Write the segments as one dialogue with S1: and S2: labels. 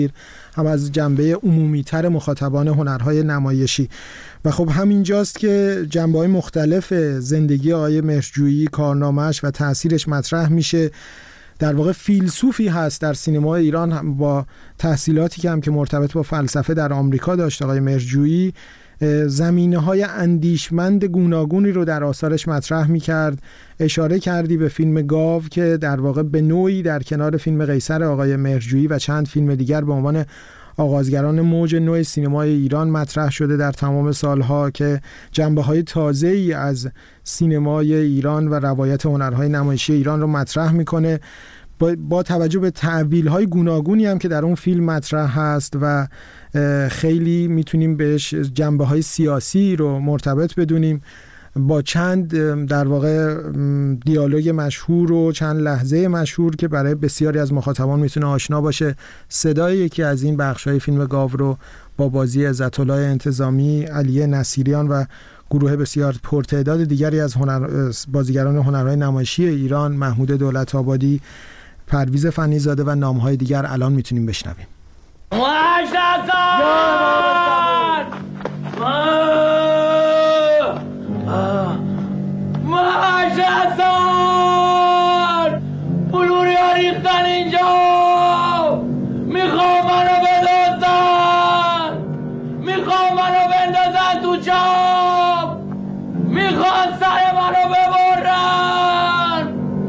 S1: هم از جنبه عمومی‌تر مخاطبان هنرهای نمایشی. و خب همینجاست که جنبه‌های مختلف زندگی آقای مهرجویی، کارنامه‌اش و تأثیرش مطرح میشه. در واقع فیلسوفی هست در سینمای ایران، با تحصیلاتی که هم که مرتبط با فلسفه در آمریکا داشت آقای مهرجویی، زمینه‌های اندیشمند گوناگونی رو در آثارش مطرح می‌کرد. اشاره کردی به فیلم گاو که در واقع به نوعی در کنار فیلم قیصر آقای مهرجویی و چند فیلم دیگر به عنوان آغازگران موج نو سینمای ایران مطرح شده در تمام سالها، که جنبه‌های تازه‌ای از سینمای ایران و روایت هنرهای نمایشی ایران رو مطرح می‌کنه، با توجه به تعبیرهای گوناگونی هم که در اون فیلم مطرح هست و خیلی میتونیم بهش جنبه‌های سیاسی رو مرتبط بدونیم، با چند در واقع دیالوگ مشهور و چند لحظه مشهور که برای بسیاری از مخاطبان میتونه آشنا باشه. صدای یکی از این بخش‌های فیلم گاو رو با بازی عزت‌الله انتظامی، علی نصیریان و گروه بسیار پرتعداد دیگری از بازیگران هنرهای نمایشی ایران، محمود دولت‌آبادی، پرویز فنی‌زاده و نام‌های دیگر الان میتونیم بشنویم.
S2: بلوری ها ریختن اینجا، میخوام منو بدازن، میخوام منو بندازن تو چاپ، میخوام سر منو ببرن.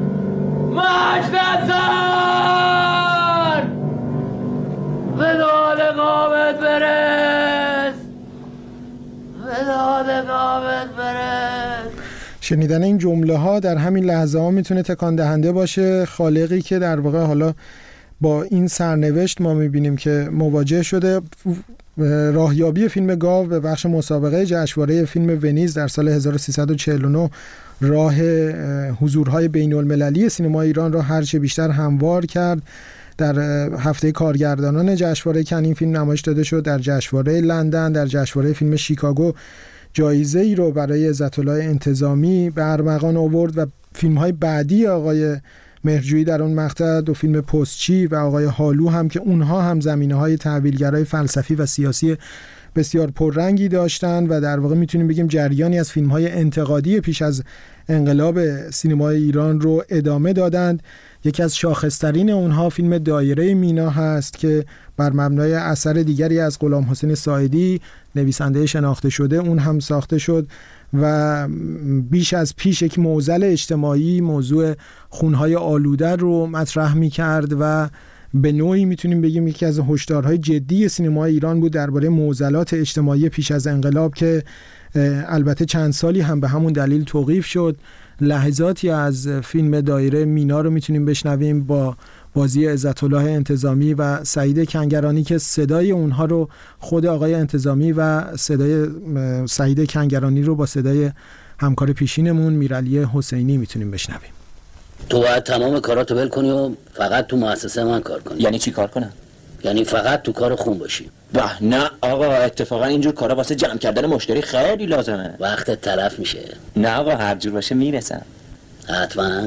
S2: مجدسن به داد قامت برس، به داد قامت برس.
S1: شنیدن این جمله ها در همین لحظه ها میتونه تکان دهنده باشه. خالقی که در واقع حالا با این سرنوشت ما میبینیم که مواجه شده. راهیابی فیلم گاو به بخش مسابقه جشنواره فیلم ونیز در سال 1349 راه حضورهای بین المللی سینما ایران را هرچه بیشتر هموار کرد. در هفته کارگردانان جشنواره کن این فیلم نمایش داده شد. در جشنواره لندن، در جشنواره فیلم شیکاگو جایزه ای رو برای عزت‌الله انتظامی به ارمغان آورد و فیلم‌های بعدی آقای مهرجویی در اون مقطع، دو فیلم پستچی و آقای هالو هم که اونها هم زمینه‌های تحویلگرای فلسفی و سیاسی بسیار پررنگی داشتن و در واقع میتونیم بگیم جریانی از فیلم‌های انتقادی پیش از انقلاب سینمای ایران رو ادامه دادند. یکی از شاخص‌ترین اونها فیلم دایره مینا هست که بر مبنای اثر دیگری از غلام حسین ساعدی، نویسنده شناخته شده، اون هم ساخته شد و بیش از پیش یک معضل اجتماعی، موضوع خونهای آلوده رو مطرح می‌کرد و به نوعی میتونیم بگیم یکی از هشدارهای جدی سینمای ایران بود درباره معضلات اجتماعی پیش از انقلاب که البته چند سالی هم به همون دلیل توقیف شد. لحظاتی از فیلم دایره مینا رو میتونیم بشنویم با بازی عزت‌الله انتظامی و سعید کنگرانی که صدای اونها رو خود آقای انتظامی و صدای سعید کنگرانی رو با صدای همکار پیشینمون میرعلی حسینی میتونیم بشنویم.
S3: تو باید تمام کاراتو ول کنی و فقط تو مؤسسه من کار کنی.
S4: یعنی چی کار کنم؟
S3: یعنی فقط تو کار خون باشی.
S4: نه آقا، اتفاقا اینجور کارا واسه جمع کردن مشتری خیلی لازمه.
S3: وقتت تلف میشه.
S4: نه آقا، هر جور باشه میرسم.
S3: حتما.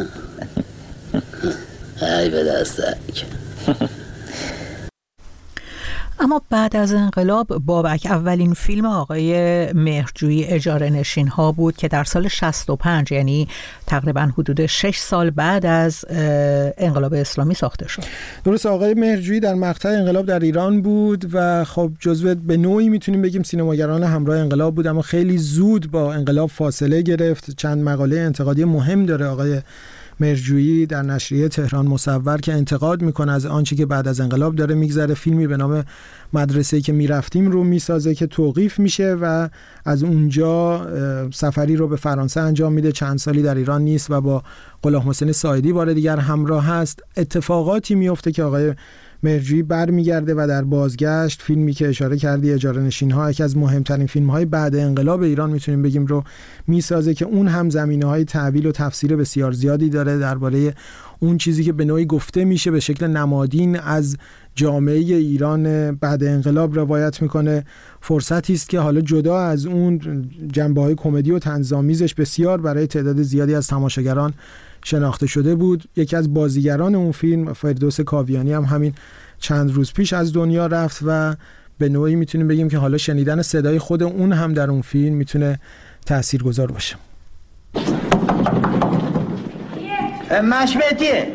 S3: ای به دستک.
S5: اما بعد از انقلاب بابک اولین فیلم آقای مهرجویی اجاره نشین ها بود که در سال 65، یعنی تقریبا حدود 6 سال بعد از انقلاب اسلامی ساخته شد.
S1: درست، آقای مهرجویی در مقطع انقلاب در ایران بود و خب جزو به نوعی میتونیم بگیم سینماگران همراه انقلاب بود، اما خیلی زود با انقلاب فاصله گرفت. چند مقاله انتقادی مهم داره آقای مهرجویی در نشریه تهران مصور که انتقاد میکنه از آنچه که بعد از انقلاب داره میگذره. فیلمی به نام مدرسه‌ای که میرفتیم رو میسازه که توقیف میشه و از اونجا سفری رو به فرانسه انجام میده. چند سالی در ایران نیست و با غلام حسین ساعدی بار دیگر همراه هست. اتفاقاتی میفته که آقای مهرجویی برمیگرده و در بازگشت فیلمی که اشاره کردی اجاره نشین ها، یکی از مهمترین فیلم های بعد انقلاب ایران میتونیم بگیم رو میسازه که اون هم زمینه های تعبیل و تفسیر بسیار زیادی داره درباره اون چیزی که به نوعی گفته میشه به شکل نمادین از جامعه ایران بعد انقلاب روایت میکنه. فرصتی است که حالا جدا از اون جنبه‌های کمدی و طنزآمیزش بسیار برای تعداد زیادی از تماشاگران شناخته شده بود. یکی از بازیگران اون فیلم فردوس کاویانی هم همین چند روز پیش از دنیا رفت و به نوعی میتونیم بگیم که حالا شنیدن صدای خود اون هم در اون فیلم میتونه تاثیرگذار باشه.
S6: مشبهتیه.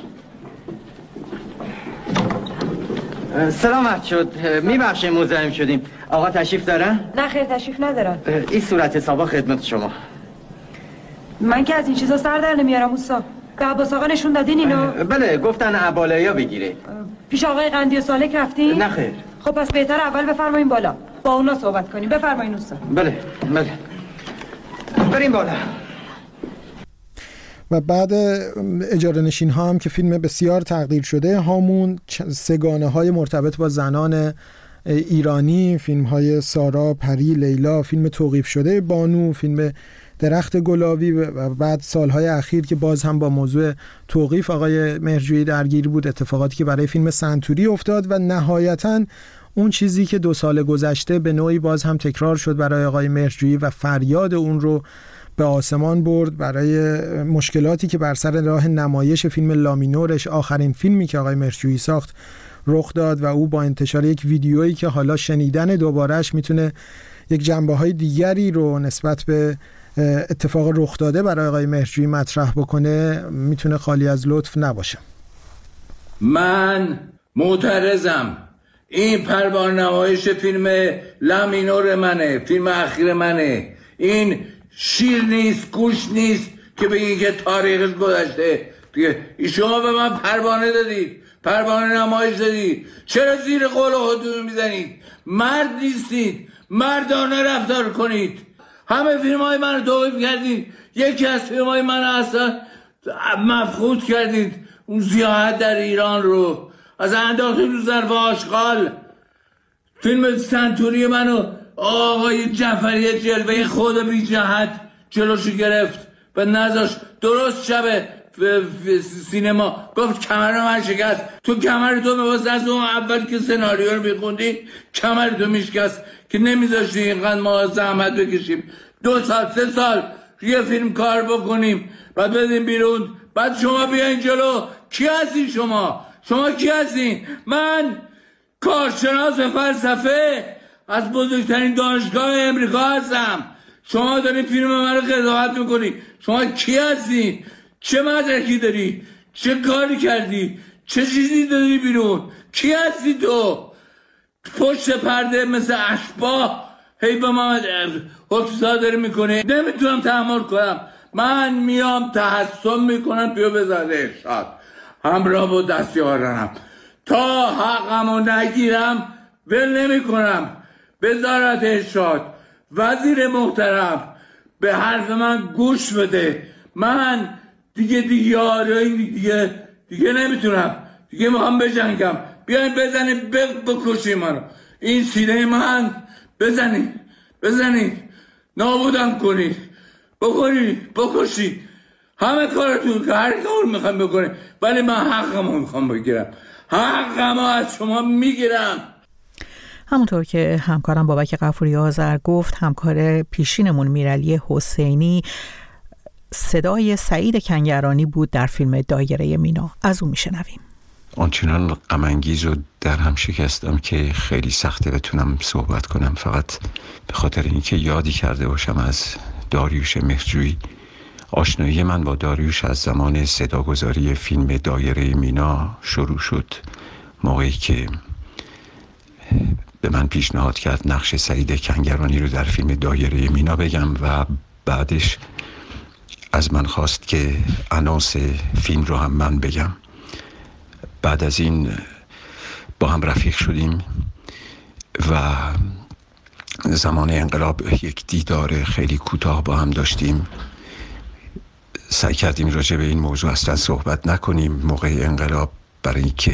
S6: سلامت شد. میبخشیم مزاحم شدیم. آقا تشریف دارن؟
S7: نه خیر تشریف ندارن.
S6: این صورت حسابا خدمت شما.
S7: من که از این چیزا سر در نمیارم اوستا. به عباس آقا نشون دادین اینو؟
S6: بله گفتن عباله‌یا بگیره.
S7: پیش آقای قندی و سالک رفتین؟
S6: نه خیر.
S7: خب پس بهتر اول بفرمایین بالا با اونا صحبت کنیم. بفرمایین اوستا.
S6: بله بریم بالا.
S1: و بعد اجاره نشین ها هم که فیلم بسیار تقدیر شده، هامون سگانه های مرتبط با زنان ایرانی، فیلم های سارا، پری، لیلا، فیلم توقیف شده بانو، فیلم درخت گلابی و بعد سالهای اخیر که باز هم با موضوع توقیف آقای مهرجویی درگیر بود، اتفاقاتی که برای فیلم سنتوری افتاد و نهایتاً اون چیزی که 2 سال گذشته به نوعی باز هم تکرار شد برای آقای مهرجویی و فریاد اون رو به آسمان برد برای مشکلاتی که بر سر راه نمایش فیلم لامینورش، آخرین فیلمی که آقای مهرجویی ساخت، رخ داد و او با انتشار یک ویدیویی که حالا شنیدن دوبارهش میتونه یک جنبه‌های دیگری رو نسبت به اتفاق رخ داده برای آقای مهرجویی مطرح بکنه، میتونه خالی از لطف نباشه.
S8: من معترضم. این پروانه نمایش فیلم لامینور منه، فیلم اخیر منه. این شیر نیست، گوش نیست که بگی که تاریخش گذشته. شما به من پروانه دادید، پروانه نمایش دادید، چرا زیر قول خودتون میزنید؟ مرد نیستید، مردانه رفتار کنید. همه فیلم های من رو توقیف کردید، یکی از فیلم های من اصلا مفقود کردید، اون سیاحت در ایران رو از انداختید رو ظرف آشغال. فیلم سنتوری منو آقای جعفری جلوه خود بی جهت جلوشو گرفت و نذاش درست شب سینما گفت کمر من شکست. تو کمر تو می‌واست از اون اول که سناریو رو می‌خوندی کمر تو میشکست که نمیذاشتی اینقدر ما زحمت بکشیم 2 سال 3 سال یه فیلم کار بکنیم بعد بدیم بیرون، بعد شما بیاین جلو. کی هستی شما کی هستین؟ من کارشناس فلسفه از بزرگترین دانشگاه امریکا هستم. شما دارین فیلم من رو قضاوت میکنی. شما کی هستی؟ چه مدرکی داری؟ چه کاری کردی؟ چه چیزی داری بیرون؟ کی هستی تو؟ پشت پرده مثل اشباح هی به من حکم صادر میکنه. نمیتونم تحمل کنم. من میام تحسن میکنم توی وزارت ارشاد همراه با دستیارانم تا حقمو نگیرم ول نمیکنم. وزارت ارشاد، وزیر محترم به حرف من گوش بده. من دیگه نمیتونم، دیگه میخوام بجنگم. بیاین بزنین بکشین منو. این سینه من بزنین نابودم کنید، بکشید. همه کارتون که هر کار میخوام بکنید، ولی من حقمو میخوام بگیرم. حقمو از شما میگیرم.
S5: همونطور که همکارم بابک غفوری آذر گفت، همکار پیشینمون میرعلی حسینی صدای سعید کنگرانی بود در فیلم دایره مینا. از اون میشنویم.
S9: آنچنان غم انگیز و در هم شکستم که خیلی سخته بتونم صحبت کنم، فقط به خاطر اینکه یادی کرده باشم از داریوش مهرجویی. آشنایی من با داریوش از زمان صداگذاری فیلم دایره مینا شروع شد، موقعی که به من پیشنهاد کرد نقش سعید کنگرانی رو در فیلم دایره مینا بگم و بعدش از من خواست که آنونس فیلم رو هم من بگم. بعد از این با هم رفیق شدیم و زمان انقلاب یک دیدار خیلی کوتاه با هم داشتیم. سعی کردیم راجع به این موضوع اصلا صحبت نکنیم موقع انقلاب، برای اینکه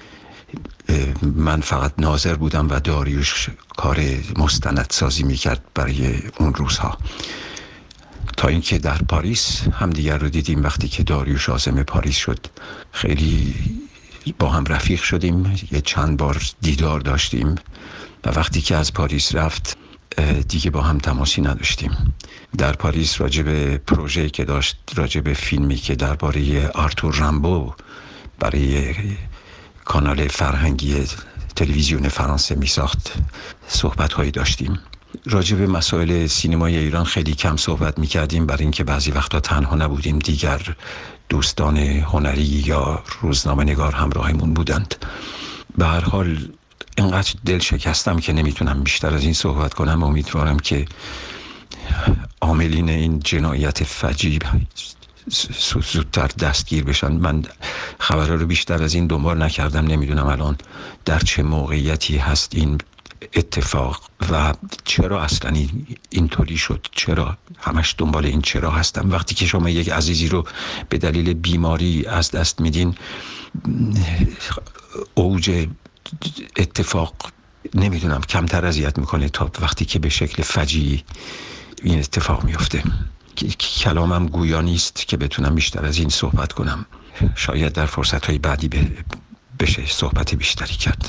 S9: من فقط ناظر بودم و داریوش کار مستندسازی میکرد برای اون روزها، تا اینکه در پاریس همدیگر رو دیدیم. وقتی که داریوش عازم پاریس شد خیلی با هم رفیق شدیم، یه چند بار دیدار داشتیم و وقتی که از پاریس رفت دیگه با هم تماسی نداشتیم. در پاریس راجع به پروژه‌ای که داشت، راجع به فیلمی که درباره آرتور رامبو برای کانال فرهنگی تلویزیون فرانسه میساخت صحبت‌هایی داشتیم. راجع به مسائل سینمای ایران خیلی کم صحبت میکردیم، برای اینکه بعضی وقتا تنها نبودیم، دیگر دوستان هنری یا روزنامه نگار همراهمون بودند. به هر حال اینقدر دل شکستم که نمیتونم بیشتر از این صحبت کنم. امیدوارم که عاملین این جنایت فجیع زودتر دستگیر بشن. من خبرها رو بیشتر از این دنبال نکردم، نمیدونم الان در چه موقعیتی هست این اتفاق و چرا اصلا اینطوری شد، چرا همش دنبال این چرا هستم. وقتی که شما یک عزیزی رو به دلیل بیماری از دست میدین، اوج اتفاق نمیدونم کمتر اذیت میکنه تا وقتی که به شکل فجیعی این اتفاق میفته. کلامم گویا نیست که بتونم بیشتر از این صحبت کنم. شاید در فرصتهای بعدی بشه صحبت بیشتری کرد.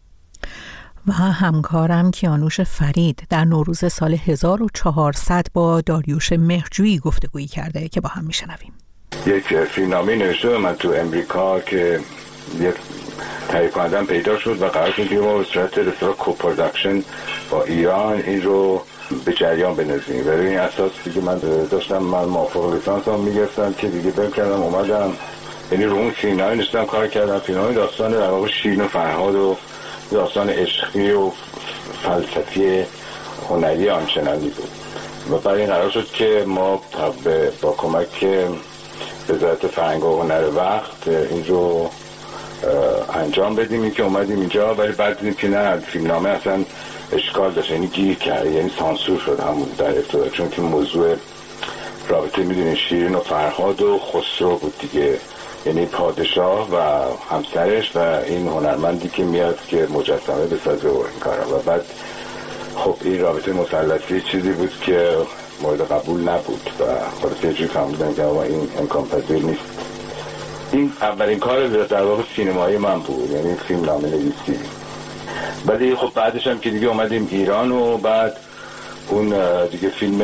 S5: و همکارم کیانوش فرید در نوروز سال 1400 با داریوش مهرجویی گفتگویی کرده که با هم میشنویم.
S10: یک فیلمنامه نوشته من تو امریکا که یک تهیه کننده‌ام پیدا شد و قرار شد که ما به صورت رسال کوپروداکشن با ایران این رو به جریان بندازیم. برای این اساس دیگه من داشتم موافق لیسانسم میگرفتم که دیگه برم کردم اومدم، یعنی رو اون فیلمنامه نوشتم کار کردم. فیلمنامه داستان در واقع شیرین و فرهاد و داستان عشقی و فلسفی هنری آنچنانی بود و برای این قرار شد که ما با کمک وزارت فرهنگ و هنر وقت این رو انجام بدیم. این که اومدیم اینجا ولی بعد دیدیم که نه، فیلمنامه اصلا اشکال داشت، یعنی گیر کرد، یعنی سانسور شد همون در ابتدا، چون که موضوع رابطه میدونین شیرین و فرهاد و خسرو بود دیگه، یعنی پادشاه و همسرش و این هنرمندی که میاد که مجسمه بسازه و این کارا. و بعد خب این رابطه مثلثی چیزی بود که مورد قبول نبود و خلاص یه جوری فهمیدن که این امکان پذیر نیست. این اولین کار در واقع سینمایی من بود، یعنی فیلمنامه نویسی. بعد خب بعدش هم که دیگه اومدیم ایران و بعد اون دیگه فیلم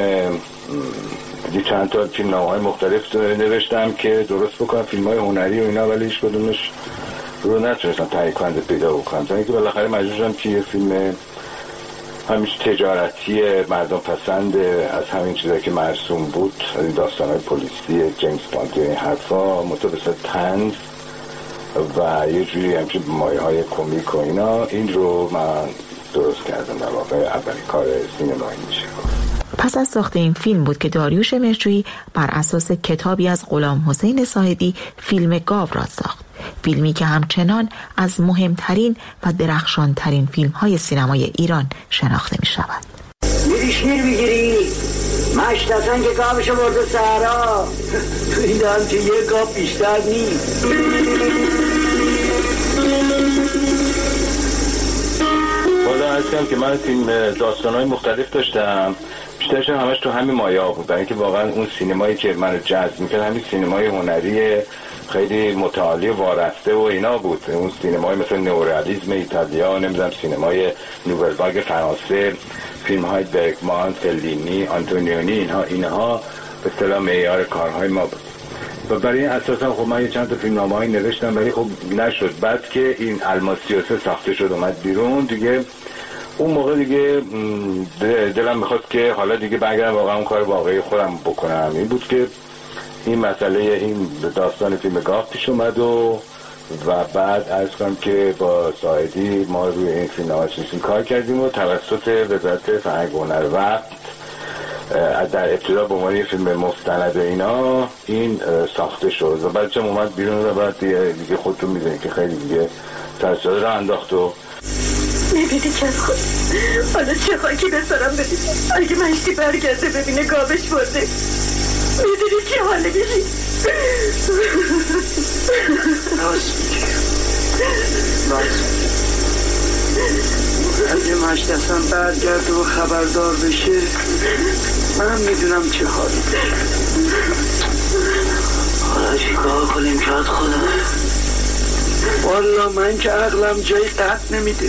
S10: دیگه چند تا فیلمنامه‌های مختلف نوشتم که درست بکنم، فیلم‌های هنری و اینا، ولی هیچ کدومش رو نتونستم تهیه کننده پیدا بکنم. تا اینکه بالاخره مجبور شدم که یه فیلم همیشه تجارتی مردم پسند از همین چیزایی که مرسوم بود، از داستان‌های پلیسی جیمز باند این حرفا متوسط طنز و یه جوری همچین مایه‌های کمیک و اینا، این رو من درست کردم. در واقع اولین کار سینمایی میشه.
S11: پس از ساخت این فیلم بود که داریوش مهرجویی بر اساس کتابی از غلام حسین صاحبی فیلم گاو را ساخت. فیلمی که همچنان از مهمترین و درخشانترین فیلم‌های سینمای ایران شناخته می شود.
S12: میری شیر بگیری؟ مشتاسن که گاوشو برده صحرا، تو این دارم که یه گاو بیشتر نیست.
S10: بالا هستم که من فیلم داستان‌های مختلف داشتم، بیشترش همش تو همین مایه‌ها بود، برای اینکه واقعا اون سینمایی که منو جذب می‌کرد همین سینمای هنری خیلی متعالی و وارسته و اینا بود. اون سینمای مثل نئورئالیسم ایتالیا، نمیدونم سینمای نوول واگ فرانسه، فیلم‌های برگمان، فلینی، آنتونیونی، اینها به اصطلاح معیار کارهای ما بود. و برای این اساسا خب من چند تا فیلمنامه‌ای نوشتم ولی خب نشد. بعد که این الماس 33 ساخته شد اومد بیرون دیگه، اون موقع دیگه دلم میخواست که حالا دیگه برگردم واقعا اون کار واقعی خودم بکنم. این بود که این مسئله این داستان فیلم گاو پیش اومد و بعد عرض کنم که با ساعدی ما روی این فیلمنامه کار کردیم و توسط وزارت فرهنگ و هنر وقت در ابتدا به عنوان فیلم مستند اینا این ساخته شد و بعد چم اومد بیرون و بعد دیگه خودتون میدونید که خیلی دیگه تاثیر را انداخت. و
S13: میبینی که از خود حالا چه خاکی بسارم ببینی اگه مشتی برگرده ببینه گابش برده، میدونی چه حاله میشی؟
S12: اگه مشت اصلا برگرده و خبردار بشه من میدونم چه حالی.
S2: حالا چی کار کنیم که از خودم؟
S12: والا من که عقلم جای قطع نمیده.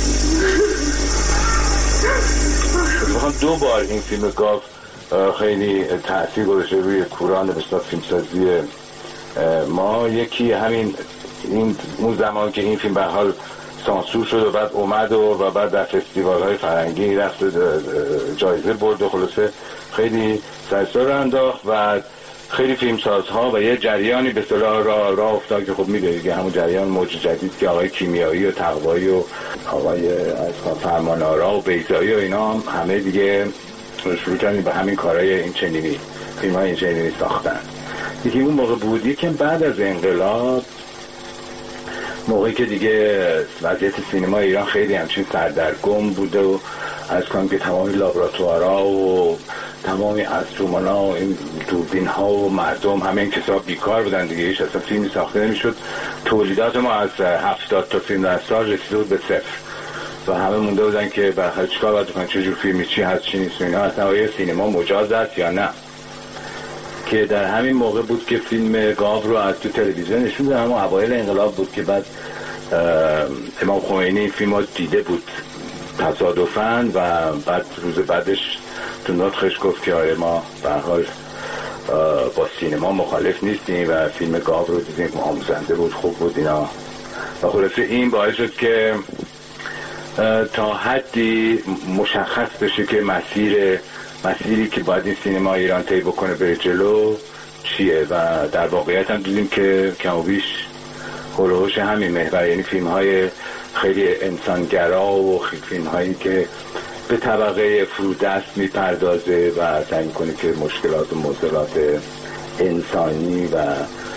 S10: میخوام 2 بار این فیلم گاو خیلی تأثیر گذاشته روی کوران بسیار فیلمسازی ما. یکی همین اون زمان که این فیلم به حال سانسور شد و بعد اومد و بعد در فستیوال‌های فرنگی رفت جایزه برد و خلاصه خیلی سرسار انداخت و خیلی فیلمسازها و یه جریانی به اصطلاح راه افتاد که خب می‌دونید که همون جریان موج جدید که آقای کیمیایی و تقوایی و آقای فرمان‌آرا و بیضایی و اینا هم همه دیگه شروع کردن به همین کارهای این چنینی فیلم‌های این چنینی ساختن. یکی اون موقع بودی که بعد از انقلاب، موقعی که دیگه وضعیت سینما ایران خیلی همچین سردرگم بوده و از کنم که تمامی لابراتوارها و تمامی انسترومن‌ها و این دوربین‌ها و مردم همه این کسا بیکار بودن دیگه، هیچ اصلا فیلمی ساخته نمی‌شد. تولیدات ما از 70 تا فیلم در سال رسیده بود به صفر و همه مونده بودن که بالاخره چیکار باید بکنن، چه جور فیلمی، چی هست چی نیست، اینا اصلا آیا سینما مجاز است یا نه. که در همین موقع بود که فیلم گاو رو از تو تلویزیون نشون دادن، همون اوایل انقلاب بود که بعد امام خمینی این فیلم رو دیده بود تصادفاً و بعد روز بعدش تو نطقش گفت که آره ما به هر حال با سینما مخالف نیستیم و فیلم گاو رو دیدیم، آموزنده بود، خوب بود اینا و خلاصه این باعث شد که تا حدی مشخص بشه که مسیری که باید این سینما ایران طی بکنه بره جلو چیه و در واقعیت هم دیدیم که کم و بیش هولوش همین محور، یعنی فیلم های خیلی انسانگرا و فیلم هایی که به طبقه فرودست میپردازه و سعی میکنه که مشکلات و معضلات انسانی و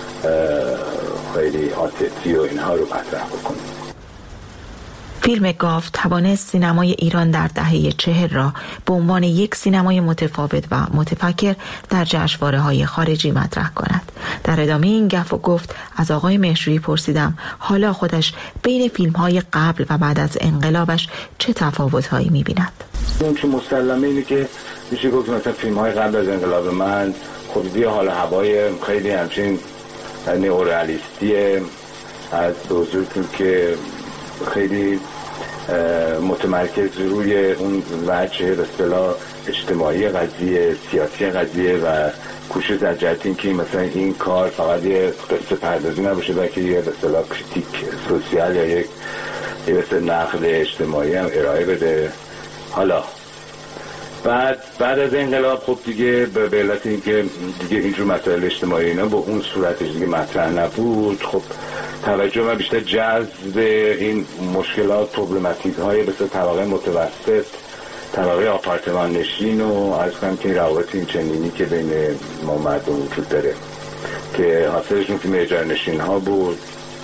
S10: خیلی عاطفی و اینها رو مطرح بکنه.
S11: فیلم گاو توانست سینمای ایران در دهه 40 را به عنوان یک سینمای متفاوت و متفکر در جشنواره‌های خارجی مطرح کند. در ادامه این گفت و گفت از آقای مهرجویی پرسیدم حالا خودش بین فیلم‌های قبل و بعد از انقلابش چه تفاوت‌هایی می‌بیند.
S10: اون که مسلمه اینه که میشه گفت مثلا فیلم‌های قبل از انقلاب من خب دیگه حالا هوای خیلی همچین نئورئالیستیه، از حضورتون که خیلی متمرکز روی اون وجه به اصطلاح اجتماعی قضیه، سیاسی قضیه و کوشش در جهت اینکه مثلا این کار فقط یه قصه پردازی نباشه بلکه یه به اصطلاح کریتیک سوسیال یا یک به اصطلاح نقد اجتماعی هم ارائه بده. حالا بعد از انقلاب خب دیگه به علت اینکه دیگه اینجور مسائل اجتماعی اینا با اون صورتش دیگه مطرح نبود، خب توجه من بیشتر جذب این مشکلات پروبلماتیک های به طبقه متوسط، طبقه آپارتمان نشین و از کنم که این روابط این چنینی که بین ما مردم وجود داره که حاصلشون فیلم اجاره نشین ها بود.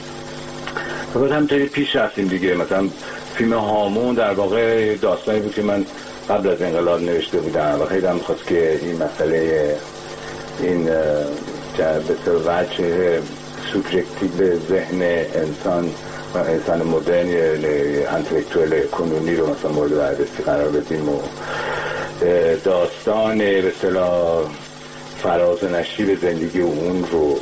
S10: بعد همینطوری پیش رفتیم دیگه. مثلا فیلم هامون در واقع داستانی بود که من قبل از انقلاب نوشته بودم و خیلی هم خواست که این مسئله این به وجه سوبژکتیو ذهن انسان و انسان مدرن انتلکتوال کنونی رو مثلا مورد بررسی قرار بدیم و داستان به اصطلاح فراز و نشیب زندگی اون رو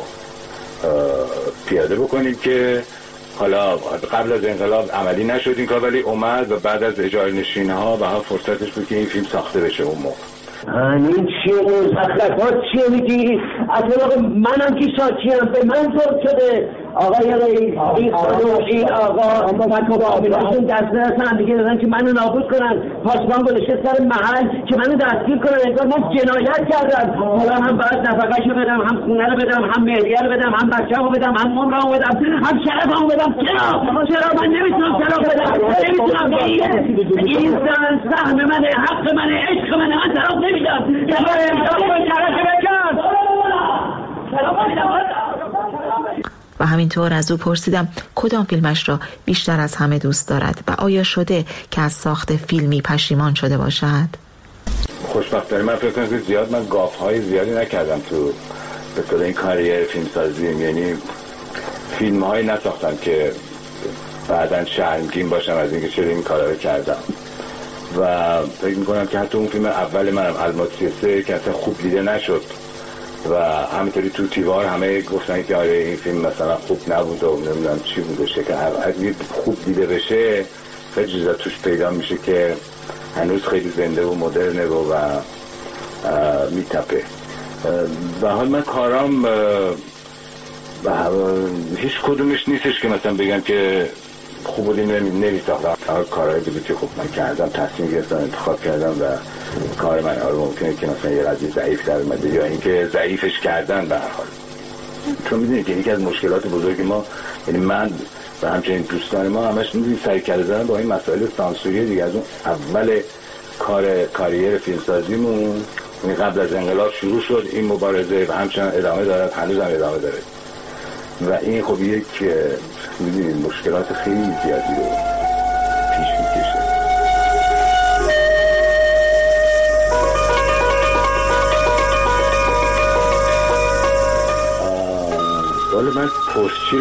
S10: پیاده بکنیم که حالا قبل از انقلاب عملی نشد این کار، ولی اومد و بعد از اجاره نشین ها و فرصتش بود که این فیلم ساخته بشه اون موقع.
S12: این چیه مزخرفات چیه میگی؟ اصلا منم که شاکیم، به من زور شده آقای رئیس، این خانم، این آقا متقابلشون دست برسن دیگه دادن که منو نابود کنن، پاسبان گذاشته سر محل که منو دستگیر کنن، انگار من جنایت کردم. حالا هم باید نفقه‌شو بدم، هم خونه رو بدم، هم مهریه رو بدم، هم بچه‌مو بدم، هم عمرمو بدم، هم شرفمو بدم. چرا من نمیتونم شرف بدم؟ نمیتونم. این زن سهم منه، حق منه، عشق منه، من طرف نمیدم.
S11: و همینطور از او پرسیدم کدام فیلمش را بیشتر از همه دوست دارد و آیا شده که از ساخت فیلمی پشیمان شده باشد؟
S10: خوشبختانه من فکر کنم که زیاد من گاف‌های زیادی نکردم تو به طور این کاریر فیلمسازی، یعنی فیلم‌هایی نساختم که بعداً شرمگین باشم از اینکه چرا این کارا رو کردم و فکر می‌کنم که حتی اون فیلم اول منم الماس-33 که اصلا خوب دیده نشد و همینطوری تو تیوار همه گفتن که آره این فیلم مثلا خوب نبود و نمیدونم چی بودشه که اگه خوب دیده بشه خیلی چیزا توش پیدا میشه که هنوز خیلی زنده و مدرنه و میتپه. و حال من کارام هیچ کدومش نیستش که مثلا بگم که خوب بودیم نمیساختم. کارهایی بودی که خوب من کردم، تصمیم گرفتم، انتخاب کردم و کار من ممکنه که مثلا یه قضیه ضعیف در اومده یا اینکه ضعیفش کردن به هر حال. چون میدونید که یکی از مشکلات بزرگ ما، یعنی من و همچنین دوستان ما همش میدونید سعی کردن با این مسائل سانسوری دیگه از اون اول کاریر فیلمسازیمون قبل از انقلاب شروع شد این مبارزه و همچنان ادامه داره، هنوز هم ادامه داره و این خب یک میدونید مشکلات خیلی زیادی رو پیش میکشه. حالا من پرسچی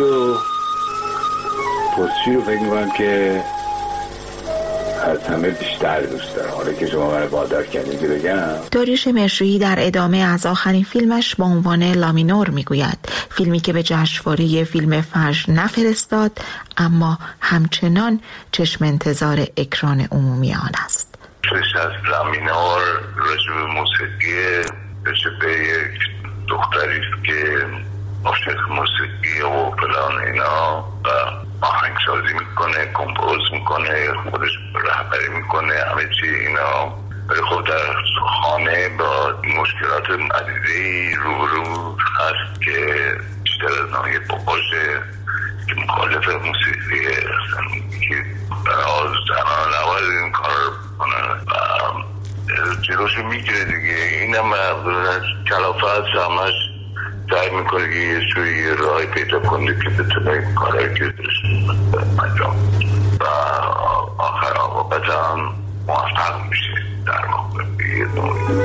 S10: رو فکر میکنم که از همه بیشتر دوست دارم. حالا که شما من وادار کردین که بگم.
S11: داریوش مهرجویی در ادامه از آخرین فیلمش با عنوان لامینور میگوید فیلمی که به جشنواره فیلم فجر نفرستاد اما همچنان چشم انتظار اکران عمومی آن است.
S14: فیلمش از لامینور راجع به موسیقی راجع به یک دختری که عاشق موسیقی و فلان اینا و آهنگسازی میکنه، کمپوز میکنه، خودش رهبری میکنه، همه چی اینا. ولی خب در خانه با مشکلات عدیده‌ای روبرو هست که بیشتر از نوعی باباشه که مخالف موسیقی هستن که برای زنان نباید این کار کنه و جلوشو میگیره دیگه. اینم کلافت همش سعی میکنه که یه سوی رای پیدا کنه که بتونه این کارهایی که انجام و آخر عاقبت هم موفق میشه در واقع به یه نوعی.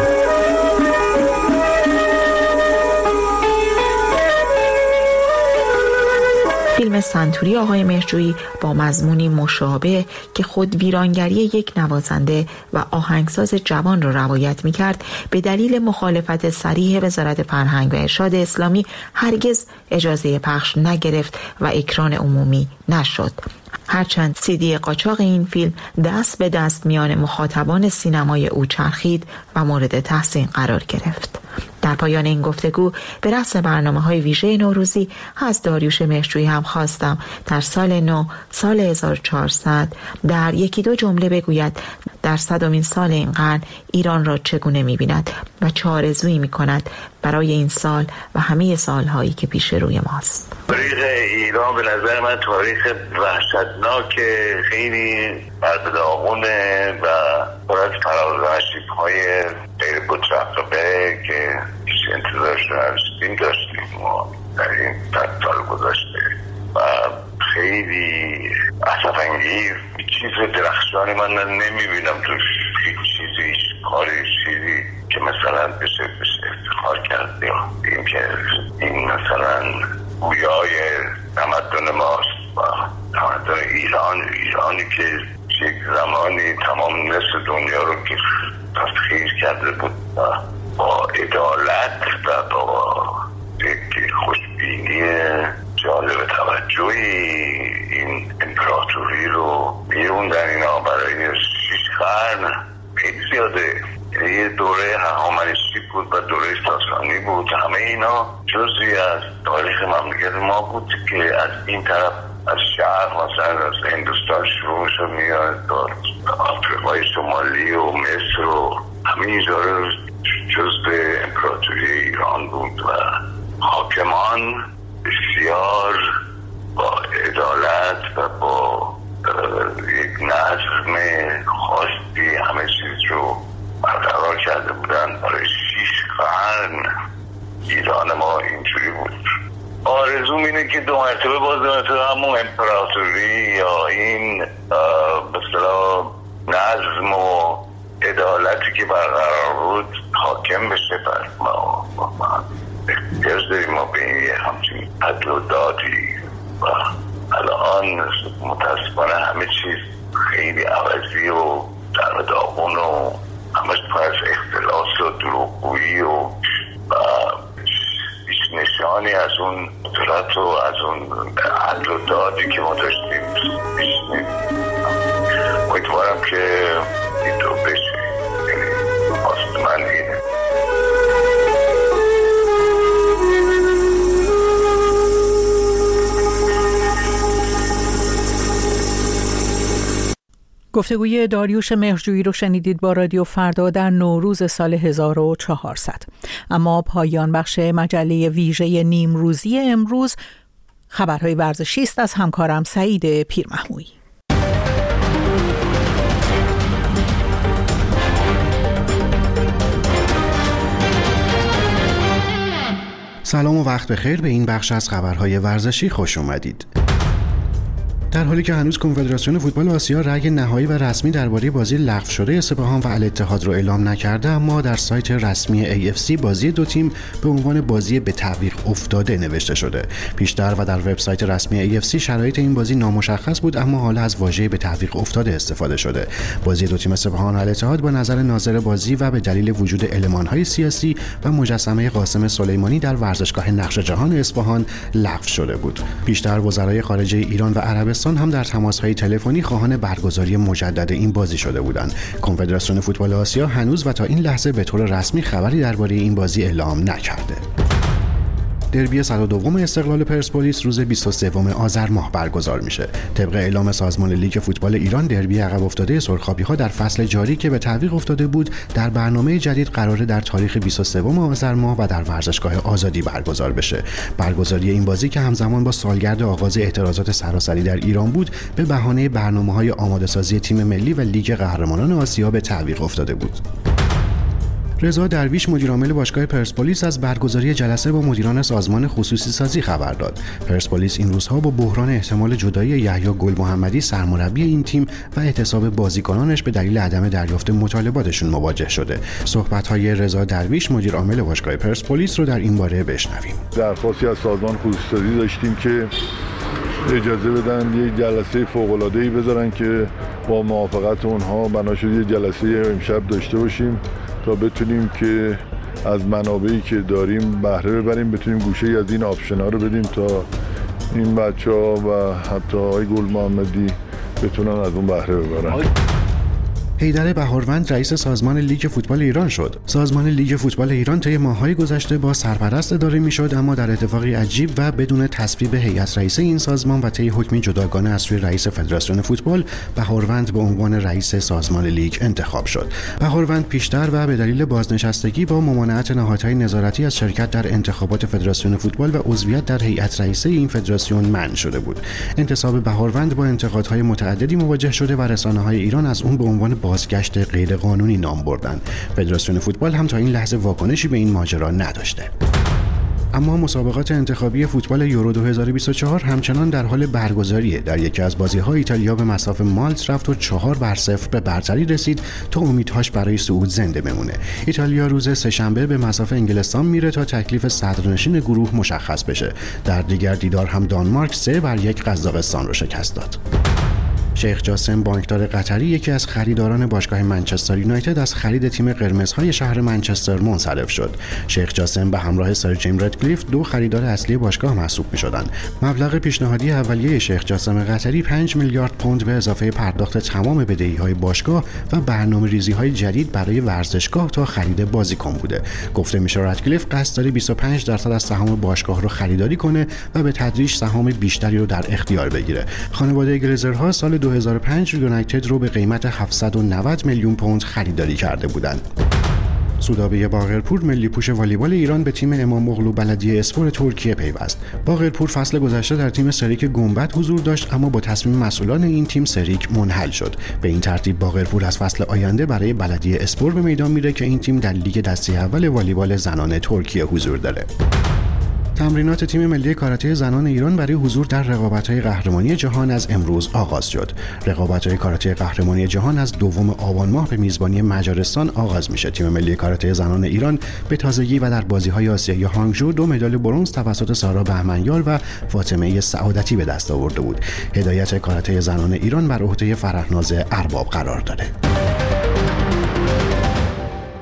S11: فیلم سنتوری آقای مهرجویی با مضمونی مشابه که خود ویرانگری یک نوازنده و آهنگساز جوان را روایت می‌کرد به دلیل مخالفت صریح وزارت فرهنگ و ارشاد اسلامی هرگز اجازه پخش نگرفت و اکران عمومی نشد. هرچند CD قاچاق این فیلم دست به دست میان مخاطبان سینمای او چرخید و مورد تحسین قرار گرفت. در پایان این گفتگو به رأس برنامه‌های ویژه نوروزی از داریوش مهرجویی هم خواستم در سال نو، سال 1400 در یکی دو جمله بگوید در 100مین سال این قرن ایران را چگونه می‌بیند و چه آرزویی می‌کند برای این سال و همه سال‌هایی که پیش روی ماست.
S14: تاریخ ایران به نظر من تاریخ وحشتناک، خیلی بدداغونه و پر از فرازشیب‌های غیر مترقبه که هیچ انتظارش رو داشتیم ما در این 100 سال گذشته و خیلی اسف‌انگیز. چیز درخشانی من نمیبینم تو هیچ چیزی، کاری چیزی که مثلا بشه افتخار کرد یا این که این مثلا گویای تمدن ماست و تمدن ایرانی که یک زمانی تمام نصف دنیا رو که تسخیر کرده بود و با عدالت و با یک خوشبینی جالب توجهی این امپراتوری رو میروندن. اینا برای 6 قرن خیلی زیاده. یه دوره هخامنشی بود و دوره ساسانی بود. همه اینا جزئی از تاریخ مملکت ما بود که از این طرف از شرق مثلا از هندوستان شروع شد میاد تا آفریقای شمالی و مصر و همه اینجا رو جزء امپراتوری ایران بود و حاکمان بسیار با عدالت و با یک نظم خاصی همه چیز رو برقرار کرده بودن. برای 6 قرن ایران ما اینجوری بود. آرزوم اینه که 2 مرتبه باز همون امپراتوری یا این مثلا نظم و عدالتی که برقرار بود حاکم بشه بر ما. احتیاج داریم ما به این همچین عدل و دادی و الان متاسفانه همه چیز خیلی عوضی و در داغون و همش پر از اختلاس و دروغگویی و هیچ نشانی از اون قدرت و از اون عدل و دادی که ما داشتیم پیش نمید. امیدوارم که این تو بشه. یعنی خواست من اینه.
S5: گفتگوی داریوش مهرجویی رو شنیدید با رادیو فردا در نوروز سال 1400. اما پایان بخش مجله ویژه نیمروزی امروز خبرهای ورزشی است از همکارم سعید پیرمحمویی.
S15: سلام و وقت بخیر، به این بخش از خبرهای ورزشی خوش اومدید. در حالی که هنوز کنفدراسیون فوتبال آسیا رأی نهایی و رسمی درباره بازی لغو شده اصفهان و الاتحاد را اعلام نکرده، اما در سایت رسمی AFC بازی دو تیم به عنوان بازی به تعویق افتاده نوشته شده. پیشتر و در وبسایت رسمی AFC شرایط این بازی نامشخص بود، اما حالا از واژه به تعویق افتاده استفاده شده. بازی دو تیم اصفهان و الاتحاد با نظر ناظر بازی و به دلیل وجود المان‌های سیاسی و مجسمه قاسم سلیمانی در ورزشگاه نقش جهان اصفهان لغو شده بود. پیشتر وزرای خارجه ایران و عربستان هم در تماس‌های تلفنی خواهان برگزاری مجدد این بازی شده بودند. کنفدراسیون فوتبال آسیا هنوز و تا این لحظه به طور رسمی خبری درباره این بازی اعلام نکرده. دربی 102 استقلال پرسپولیس روز 23 آذر ماه برگزار میشه. طبق اعلام سازمان لیگ فوتبال ایران، دربی عقب افتاده سرخابی‌ها در فصل جاری که به تعویق افتاده بود، در برنامه جدید قراره در تاریخ 23 آذر ماه و در ورزشگاه آزادی برگزار بشه. برگزاری این بازی که همزمان با سالگرد آغاز اعتراضات سراسری در ایران بود، به بهانه برنامه‌های آماده‌سازی تیم ملی و لیگ قهرمانان آسیا به تعویق افتاده بود. رضا درویش مدیرعامل باشگاه پرسپولیس از برگزاری جلسه با مدیران سازمان خصوصی سازی خبر داد. پرسپولیس این روزها با بحران احتمال جدایی یحیی گل محمدی سرمربی این تیم و اعتصاب بازیکنانش به دلیل عدم دریافت مطالباتشون مواجه شده. صحبت‌های رضا درویش مدیرعامل باشگاه پرسپولیس رو در این باره بشنویم.
S16: درخواستی از سازمان خصوصی سازی داشتیم که اجازه بدن یک جلسه فوق‌العاده‌ای بذارن که با موافقت اونها بنا شد یه جلسه امشب داشته باشیم تا بتونیم که از منابعی که داریم بهره ببریم، بتونیم گوشه از این آپشن‌ها رو بدیم تا این بچه‌ها و حتی آقای گل محمدی بتونن از اون بهره ببرن.
S15: حیدر بهاروند رئیس سازمان لیگ فوتبال ایران شد. سازمان لیگ فوتبال ایران طی ماه‌های گذشته با سرپرست اداره می‌شد، اما در اتفاقی عجیب و بدون تصویب هیئت رئیسه این سازمان و طی حکمی جداگانه از سوی رئیس فدراسیون فوتبال، بهاروند به عنوان رئیس سازمان لیگ انتخاب شد. بهاروند پیشتر و به دلیل بازنشستگی با ممانعت نهادهای نظارتی از شرکت در انتخابات فدراسیون فوتبال و عضویت در هیئت رئیسه این فدراسیون منع شده بود. انتصاب بهاروند با انتقادهای متعددی مواجه شده و رسانه‌های ایران از اون به عنوان بازگشت غیرقانونی نام بردن. فدراسیون فوتبال هم تا این لحظه واکنشی به این ماجرا نداشته. اما مسابقات انتخابی فوتبال یورو 2024 همچنان در حال برگزاریه. در یکی از بازی‌ها ایتالیا به مصاف مالت رفت و 4-0 به برتری رسید تا امیدهاش برای صعود زنده بمونه. ایتالیا روز سه‌شنبه به مصاف انگلستان میره تا تکلیف صدرنشین گروه مشخص بشه. در دیگر دیدار هم دانمارک 3-1 قزاقستان رو شکست داد. شیخ جاسم بانکدار قطری یکی از خریداران باشگاه منچستر یونایتد از خرید تیم قرمزهای شهر منچستر منصرف شد. شیخ جاسم به همراه سر جیم ردکلیف دو خریدار اصلی باشگاه محسوب می‌شدند. مبلغ پیشنهادی اولیه شیخ جاسم قطری 5 میلیارد پوند به اضافه پرداخت تمام بدهی‌های باشگاه و برنامه‌ریزی‌های جدید برای ورزشگاه تا خرید بازیکن بوده. گفته میشه ردکلیف قصد داره 25% از سهام باشگاه رو خریداری کنه و به تدریج سهام بیشتری رو در اختیار بگیره. خانواده گلیزرها سال 2005 یونایتد رو به قیمت 790 میلیون پوند خریداری کرده بودند. سودابه باقرپور ملی پوش والیبال ایران به تیم امام اغلو بلدیه اسپور ترکیه پیوست. باقرپور فصل گذشته در تیم سریک گنبد حضور داشت، اما با تصمیم مسئولان این تیم سریک منحل شد. به این ترتیب باقرپور از فصل آینده برای بلدیه اسپور به میدان میره که این تیم در لیگ دسته اول والیبال زنان ترکیه حضور داره. تمرینات تیم ملی کاراته زنان ایران برای حضور در رقابت‌های قهرمانی جهان از امروز آغاز شد. رقابت‌های کاراته قهرمانی جهان از 2 آبان ماه به میزبانی مجارستان آغاز میشه. تیم ملی کاراته زنان ایران به تازگی و در بازی‌های آسیایی هانگژو 2 مدال برنز توسط سارا بهمنیار و فاطمه سعادتی به دست آورده بود. هدایت کاراته زنان ایران بر عهده فرحناز ارباب قرار داره.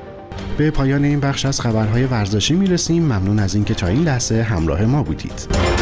S15: به پایان این بخش از خبرهای ورزشی میرسیم. ممنون از اینکه تا این لحظه همراه ما بودید.